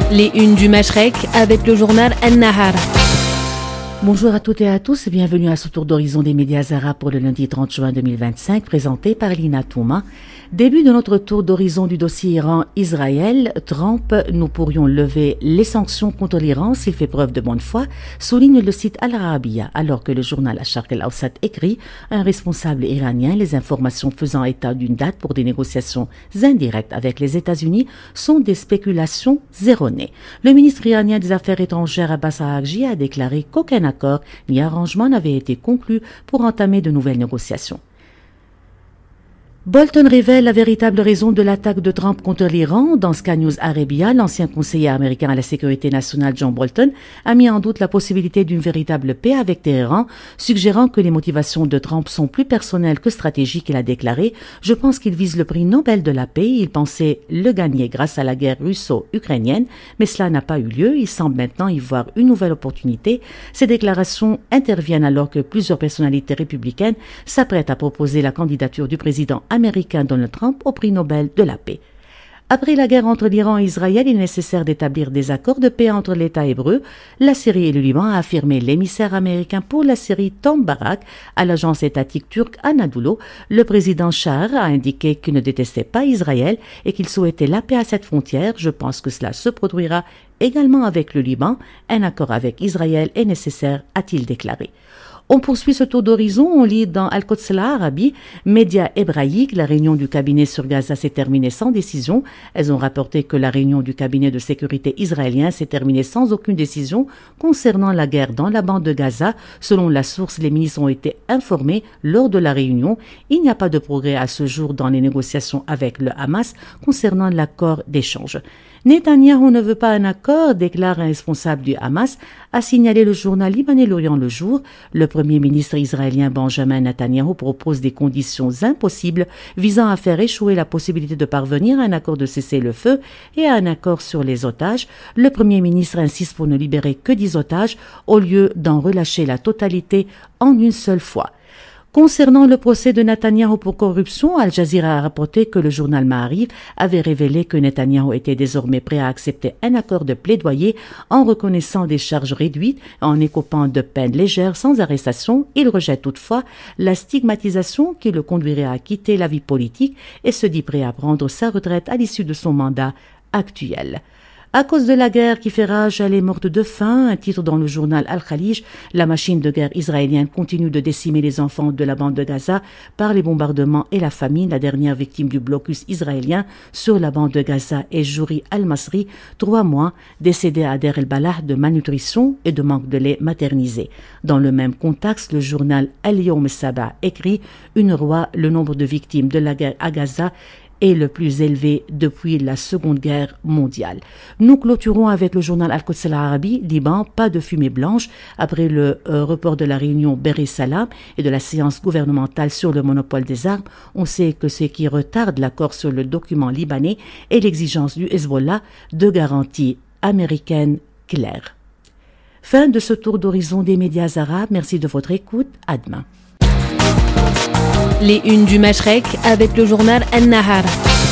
Les unes du Mashrek avec le journal Al-Nahar. Bonjour à toutes et à tous, bienvenue à ce tour d'horizon des médias arabes pour le lundi 30 juin 2025, présenté par Lina Touma. Début de notre tour d'horizon du dossier Iran-Israël. Trump, nous pourrions lever les sanctions contre l'Iran s'il fait preuve de bonne foi, souligne le site Al-Arabiya, alors que le journal Al-Sharq al-Awsat écrit un responsable iranien, les informations faisant état d'une date pour des négociations indirectes avec les États-Unis sont des spéculations erronées. Le ministre iranien des Affaires étrangères Abbas Araghchi a déclaré qu'aucun accord ni arrangement n'avait été conclu pour entamer de nouvelles négociations. Bolton révèle la véritable raison de l'attaque de Trump contre l'Iran. Dans Sky News Arabia, l'ancien conseiller américain à la sécurité nationale John Bolton a mis en doute la possibilité d'une véritable paix avec Téhéran, suggérant que les motivations de Trump sont plus personnelles que stratégiques. Il a déclaré « Je pense qu'il vise le prix Nobel de la paix. Il pensait le gagner grâce à la guerre russo-ukrainienne, mais cela n'a pas eu lieu. Il semble maintenant y voir une nouvelle opportunité. » Ces déclarations interviennent alors que plusieurs personnalités républicaines s'apprêtent à proposer la candidature du président américain Donald Trump au prix Nobel de la paix. Après la guerre entre l'Iran et Israël, il est nécessaire d'établir des accords de paix entre l'État hébreu. La Syrie et le Liban, a affirmé l'émissaire américain pour la Syrie Tom Barak à l'agence étatique turque Anadolu. Le président Shah a indiqué qu'il ne détestait pas Israël et qu'il souhaitait la paix à cette frontière. Je pense que cela se produira également avec le Liban. Un accord avec Israël est nécessaire, a-t-il déclaré. On poursuit ce tour d'horizon, on lit dans Al-Quds Al-Arabi, média hébraïque, la réunion du cabinet sur Gaza s'est terminée sans décision. Elles ont rapporté que la réunion du cabinet de sécurité israélien s'est terminée sans aucune décision concernant la guerre dans la bande de Gaza. Selon la source, les ministres ont été informés lors de la réunion. Il n'y a pas de progrès à ce jour dans les négociations avec le Hamas concernant l'accord d'échange. Netanyahou ne veut pas un accord, déclare un responsable du Hamas, a signalé le journal libanais L'Orient le jour. Le premier ministre israélien Benjamin Netanyahou propose des conditions impossibles visant à faire échouer la possibilité de parvenir à un accord de cessez-le-feu et à un accord sur les otages. Le premier ministre insiste pour ne libérer que 10 otages au lieu d'en relâcher la totalité en une seule fois. Concernant le procès de Netanyahou pour corruption, Al Jazeera a rapporté que le journal Ma'arif avait révélé que Netanyahou était désormais prêt à accepter un accord de plaidoyer en reconnaissant des charges réduites, en écopant de peines légères sans arrestation. Il rejette toutefois la stigmatisation qui le conduirait à quitter la vie politique et se dit prêt à prendre sa retraite à l'issue de son mandat actuel. À cause de la guerre qui fait rage, elle est morte de faim. Un titre dans le journal Al-Khalij. La machine de guerre israélienne continue de décimer les enfants de la bande de Gaza par les bombardements et la famine. La dernière victime du blocus israélien sur la bande de Gaza est Jouri Al-Masri, 3 mois, décédé à Der el-Balah de malnutrition et de manque de lait maternisé. Dans le même contexte, le journal Al-Yawm Saba écrit « Une roi, le nombre de victimes de la guerre à Gaza est le plus élevé depuis la Seconde Guerre mondiale. » Nous clôturons avec le journal Al-Quds Al-Arabi, Liban, pas de fumée blanche. Après le report de la réunion Ber Salam et de la séance gouvernementale sur le monopole des armes, on sait que ce qui retarde l'accord sur le document libanais est l'exigence du Hezbollah de garanties américaines claires. Fin de ce tour d'horizon des médias arabes. Merci de votre écoute. À demain. Les unes du Mashrek avec le journal Al-Nahar.